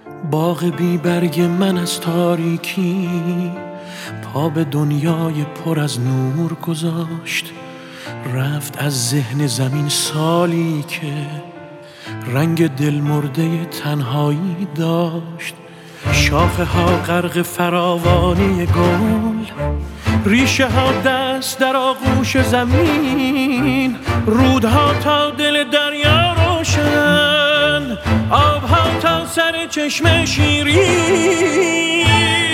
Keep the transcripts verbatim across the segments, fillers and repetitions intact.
باغ بی برگ من از تاریکی پا به دنیای پر از نور گذاشت. رفت از ذهن زمین سالی که رنگ دلمرده تنهایی داشت. شاخه ها غرق فراوانی گل، ریشه ها دست در آغوش زمین، رودها تا دل دریا روشن، آبها تا سر چشم شیرین.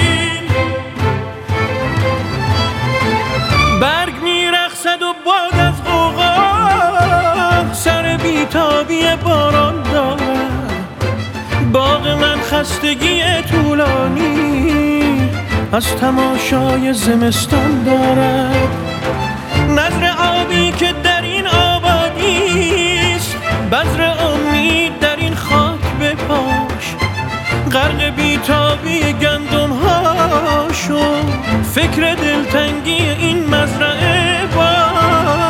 برگ میرقصد و باد از غوغا سر بیتابی باران دارد. باغ من خستگی طولانی از تماشای زمستان دارد. نظر آبی که در این آبادیست، بذر امید در این خاک بپاش. غرق بیتابی گندم ها شو، فکر دلتنگی این مزرعه باش.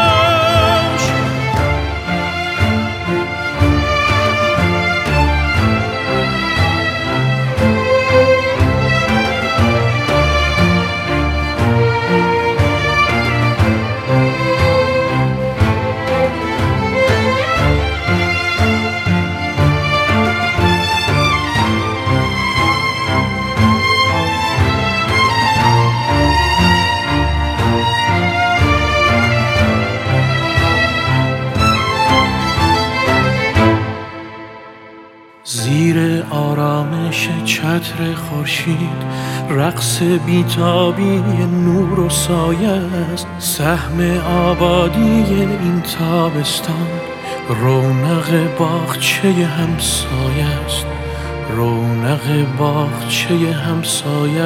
زیر آرامش چتر خورشید رقص بیتابی نور و سایه است. سهم آبادی این تابستان رونق باغچه همسایه است. رونق باغچه همسایه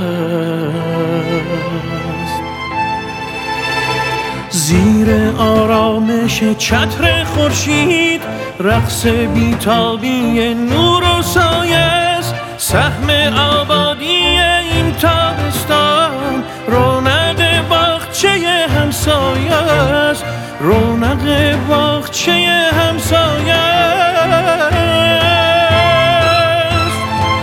است. زیر آرامش چتر خورشید رقص بیتابی نور و سایه است. سهم آبادی این تابستان رونق باغچه همسایه است. رونق باغچه همسایه است.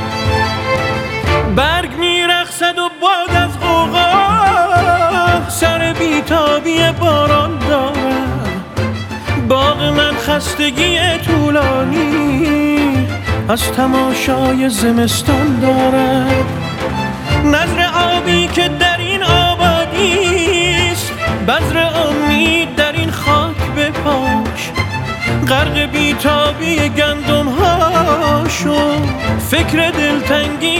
برگ میرقصد و باد از غوغا سر بیتابی باران دارد. باغ من خستگی طولانی از تماشای زمستان دارد. نظر آبی که در این آبادیست، بذر امید در این خاک بپاش. غرق بیتابی گندم ها شو، فکر دلتنگی